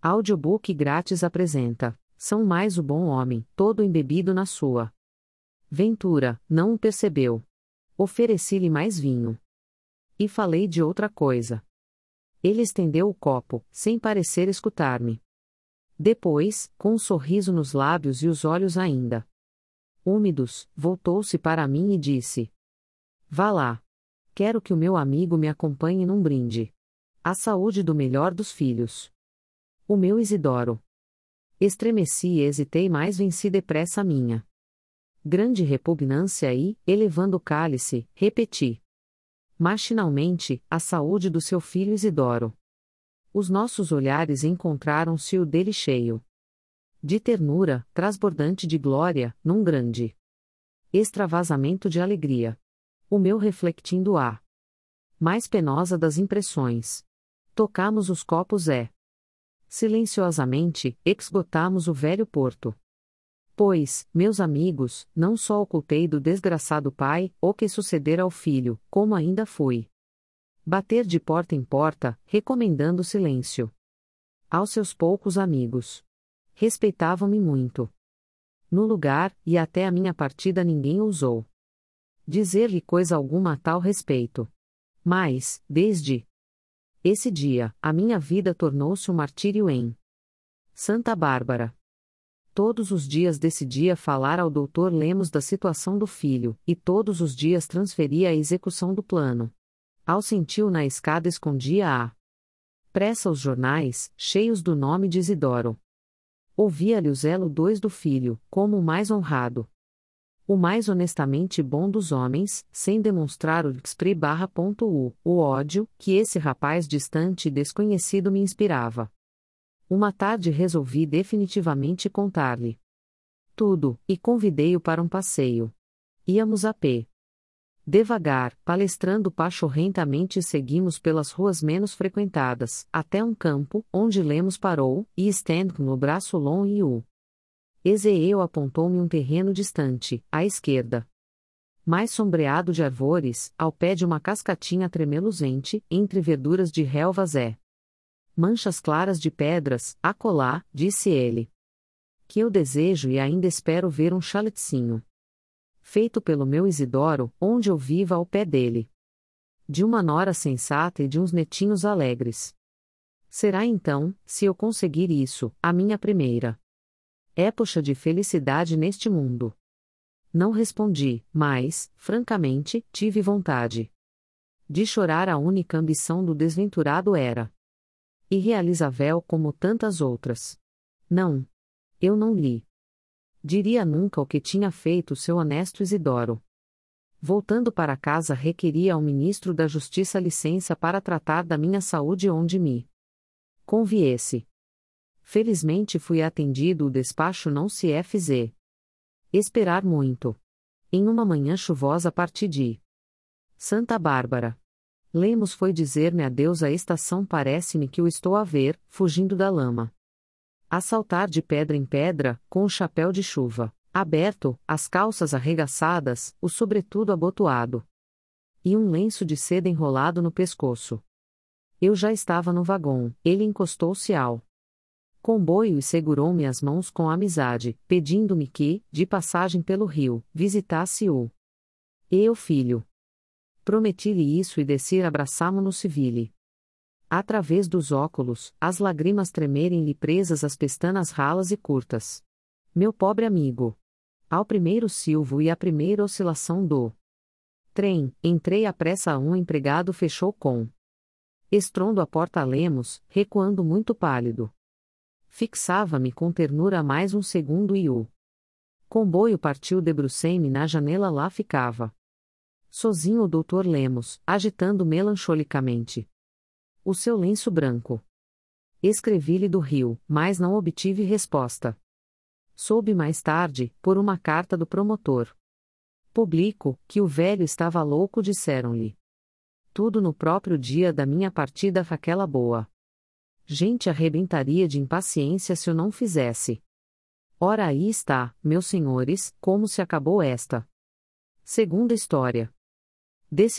Audiobook grátis apresenta: São Mais o Bom Homem, todo embebido na sua ventura, não o percebeu. Ofereci-lhe mais vinho. E falei de outra coisa. Ele estendeu o copo, sem parecer escutar-me. Depois, com um sorriso nos lábios e os olhos ainda úmidos, voltou-se para mim e disse: Vá lá. Quero que o meu amigo me acompanhe num brinde. À saúde do melhor dos filhos. O meu Isidoro. Estremeci e hesitei, mas venci depressa a minha grande repugnância e, elevando o cálice, repeti machinalmente: a saúde do seu filho Isidoro. Os nossos olhares encontraram-se, o dele cheio de ternura, transbordante de glória, num grande extravasamento de alegria. O meu refletindo a mais penosa das impressões. Tocamos os copos silenciosamente, esgotamos o velho porto. Pois, meus amigos, não só ocultei do desgraçado pai o que sucedera ao filho, como ainda fui bater de porta em porta, recomendando silêncio aos seus poucos amigos. Respeitavam-me muito. No lugar, e até a minha partida, ninguém ousou dizer-lhe coisa alguma a tal respeito. Mas, desde esse dia, a minha vida tornou-se um martírio em Santa Bárbara. Todos os dias decidia falar ao Dr. Lemos da situação do filho, e todos os dias transferia a execução do plano. Ao sentiu na escada escondia à pressa os jornais, cheios do nome de Isidoro. Ouvia-lhe o zelo do filho, como o mais honrado, o mais honestamente bom dos homens, sem demonstrar o ódio que esse rapaz distante e desconhecido me inspirava. Uma tarde resolvi definitivamente contar-lhe tudo, e convidei-o para um passeio. Íamos a pé. Devagar, palestrando pachorrentamente, seguimos pelas ruas menos frequentadas, até um campo, onde Lemos parou, e estendo no braço long e o Ezeu apontou-me um terreno distante, à esquerda, mais sombreado de árvores, ao pé de uma cascatinha tremeluzente, entre verduras de relvas manchas claras de pedras, acolá, disse ele. Que eu desejo e ainda espero ver um chaletezinho feito pelo meu Isidoro, onde eu viva ao pé dele. De uma nora sensata e de uns netinhos alegres. Será então, se eu conseguir isso, a minha primeira época de felicidade neste mundo. Não respondi, mas, francamente, tive vontade de chorar. A única ambição do desventurado era irrealizável como tantas outras. Não. Eu não lhe diria nunca o que tinha feito seu honesto Isidoro. Voltando para casa, requeria ao ministro da Justiça licença para tratar da minha saúde onde me conviesse. Felizmente fui atendido, o despacho não se fez esperar muito. Em uma manhã chuvosa parti de Santa Bárbara. Lemos foi dizer-me adeus à estação. Parece-me que o estou a ver, fugindo da lama. A saltar de pedra em pedra, com o chapéu de chuva aberto, as calças arregaçadas, o sobretudo abotoado e um lenço de seda enrolado no pescoço. Eu já estava no vagão, ele encostou-se ao comboio e segurou-me as mãos com amizade, pedindo-me que, de passagem pelo rio, visitasse o filho. Prometi-lhe isso e desci, abraçamo-nos civile. Através dos óculos, as lágrimas tremerem-lhe presas às pestanas ralas e curtas. Meu pobre amigo! Ao primeiro silvo e à primeira oscilação do trem, entrei à pressa. Um empregado fechou com estrondo a porta. Lemos, recuando muito pálido, fixava-me com ternura há mais um segundo e o comboio partiu. Debrucei-me na janela, lá ficava sozinho o Dr. Lemos, agitando melancolicamente o seu lenço branco. Escrevi-lhe do Rio, mas não obtive resposta. Soube mais tarde, por uma carta do promotor público, que o velho estava louco. Disseram-lhe tudo no próprio dia da minha partida. Aquela boa gente arrebentaria de impaciência se eu não fizesse. Ora, aí está, meus senhores, como se acabou esta segunda história.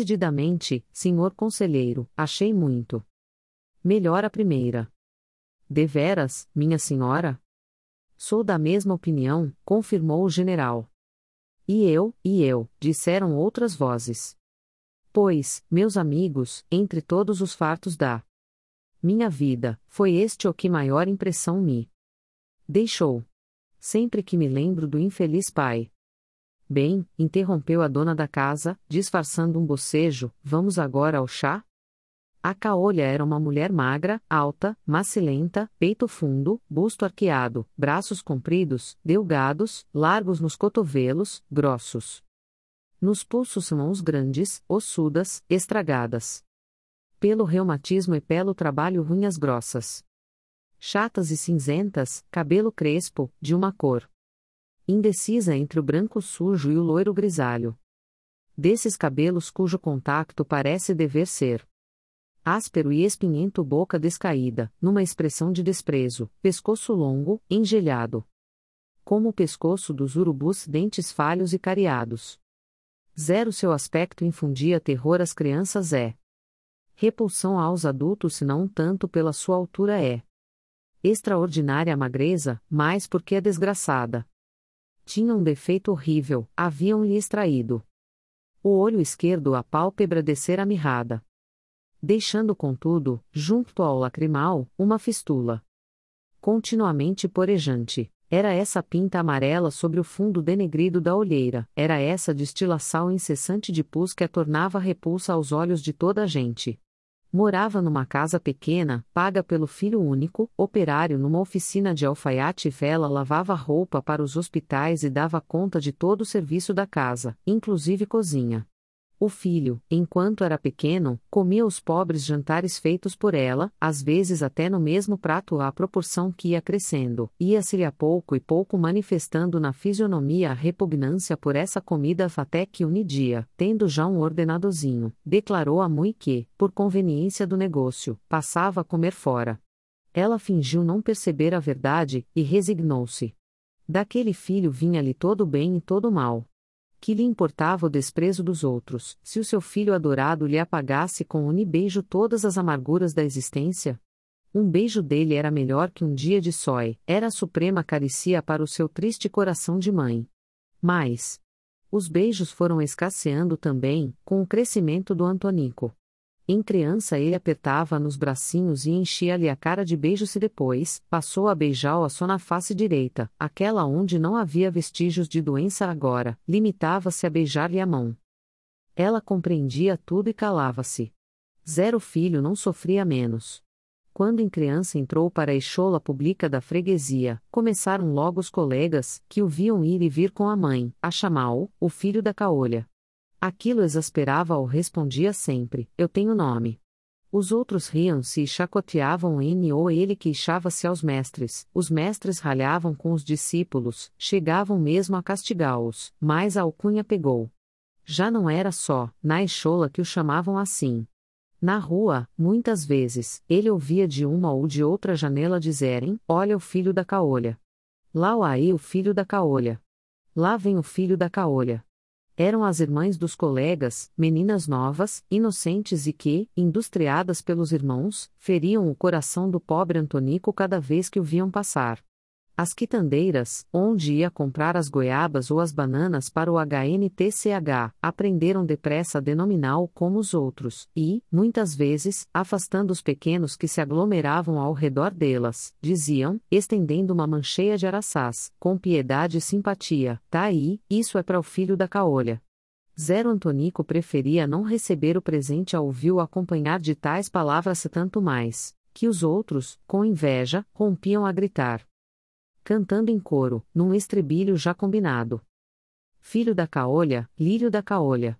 Decididamente, senhor conselheiro, achei muito melhor a primeira. Deveras, minha senhora? Sou da mesma opinião, confirmou o general. E eu, disseram outras vozes. Pois, meus amigos, entre todos os fartos da minha vida, foi este o que maior impressão me deixou. Sempre que me lembro do infeliz pai. Bem, interrompeu a dona da casa, disfarçando um bocejo, vamos agora ao chá? A caolha era uma mulher magra, alta, macilenta, peito fundo, busto arqueado, braços compridos, delgados, largos nos cotovelos, grossos. Nos pulsos mãos grandes, ossudas, estragadas. Pelo reumatismo e pelo trabalho unhas grossas. Chatas e cinzentas, cabelo crespo, de uma cor indecisa entre o branco sujo e o loiro grisalho. Desses cabelos cujo contacto parece dever ser áspero e espinhento, boca descaída, numa expressão de desprezo, pescoço longo, engelhado. Como o pescoço dos urubus, dentes falhos e cariados. Seu aspecto infundia terror às crianças repulsão aos adultos, se não tanto pela sua altura extraordinária magreza, mais porque é desgraçada. Tinha um defeito horrível, haviam-lhe extraído o olho esquerdo, a pálpebra descera mirrada. Deixando contudo, junto ao lacrimal, uma fístula continuamente porejante. Era essa pinta amarela sobre o fundo denegrido da olheira, era essa destilação incessante de pus que a tornava repulsa aos olhos de toda a gente. Morava numa casa pequena, paga pelo filho único, operário numa oficina de alfaiate e vela, lavava roupa para os hospitais e dava conta de todo o serviço da casa, inclusive cozinha. O filho, enquanto era pequeno, comia os pobres jantares feitos por ela, às vezes até no mesmo prato à proporção que ia crescendo, ia-se-lhe a pouco e pouco manifestando na fisionomia a repugnância por essa comida até que um dia, tendo já um ordenadozinho, declarou à mãe que, por conveniência do negócio, passava a comer fora. Ela fingiu não perceber a verdade, e resignou-se. Daquele filho vinha-lhe todo o bem e todo o mal. Que lhe importava o desprezo dos outros, se o seu filho adorado lhe apagasse com um beijo todas as amarguras da existência? Um beijo dele era melhor que um dia de sói, era a suprema carícia para o seu triste coração de mãe. Mas os beijos foram escasseando também, com o crescimento do Antonico. Em criança ele apertava-a nos bracinhos e enchia-lhe a cara de beijos, e depois passou a beijá-la só na face direita, aquela onde não havia vestígios de doença agora, limitava-se a beijar-lhe a mão. Ela compreendia tudo e calava-se. Filho não sofria menos. Quando em criança entrou para a escola pública da freguesia, começaram logo os colegas, que o viam ir e vir com a mãe, a chamá-lo, o filho da caolha. Aquilo exasperava-o, respondia sempre, eu tenho nome. Os outros riam-se e chacoteavam ou ele queixava-se aos mestres, os mestres ralhavam com os discípulos, chegavam mesmo a castigá-los, mas a alcunha pegou. Já não era só, na escola que o chamavam assim. Na rua, muitas vezes, ele ouvia de uma ou de outra janela dizerem, olha o filho da caolha. Lá aí o filho da caolha. Lá vem o filho da caolha. Eram as irmãs dos colegas, meninas novas, inocentes e que, industriadas pelos irmãos, feriam o coração do pobre Antonico cada vez que o viam passar. As quitandeiras, onde ia comprar as goiabas ou as bananas para o HNTCH, aprenderam depressa a denominá-o como os outros, e, muitas vezes, afastando os pequenos que se aglomeravam ao redor delas, diziam, estendendo uma mancheia de araçás, com piedade e simpatia, tá aí, isso é para o filho da caolha. Antonico preferia não receber o presente a ouvi-o acompanhar de tais palavras, tanto mais, que os outros, com inveja, rompiam a gritar. Cantando em coro, num estribilho já combinado. Filho da caolha, lírio da caolha.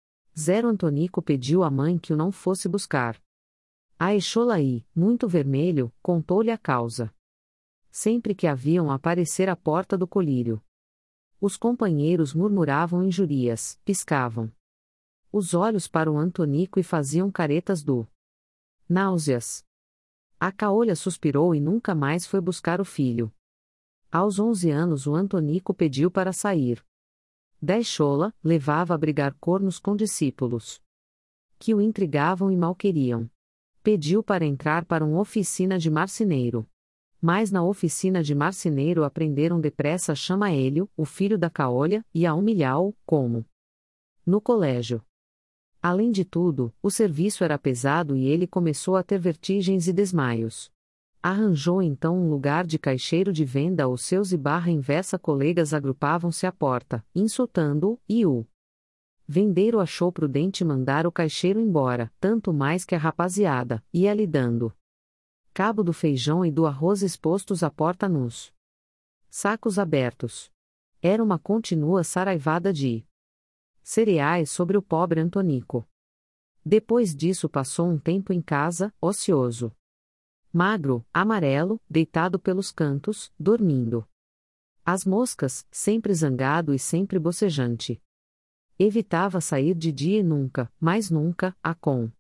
Antonico pediu à mãe que o não fosse buscar. A Exolaí, muito vermelho, contou-lhe a causa. Sempre que haviam aparecer à porta do colírio. Os companheiros murmuravam injúrias, piscavam os olhos para o Antonico e faziam caretas do náuseas. A caolha suspirou e nunca mais foi buscar o filho. Aos 11 anos o Antonico pediu para sair da escola, levava a brigar cornos com discípulos que o intrigavam e malqueriam. Pediu para entrar para uma oficina de marceneiro. Mas na oficina de marceneiro aprenderam depressa chama Hélio, o filho da Caolha, e a humilhá-o, como no colégio. Além de tudo, o serviço era pesado e ele começou a ter vertigens e desmaios. Arranjou então um lugar de caixeiro de venda aos seus e barra inversa colegas agrupavam-se à porta, insultando-o, e o vendeiro achou prudente mandar o caixeiro embora, tanto mais que a rapaziada ia-lhe dando cabo do feijão e do arroz expostos à porta nos sacos abertos. Era uma contínua saraivada de cereais sobre o pobre Antonico. Depois disso passou um tempo em casa, ocioso. Magro, amarelo, deitado pelos cantos, dormindo. As moscas, sempre zangado e sempre bocejante. Evitava sair de dia e nunca, mais nunca, a com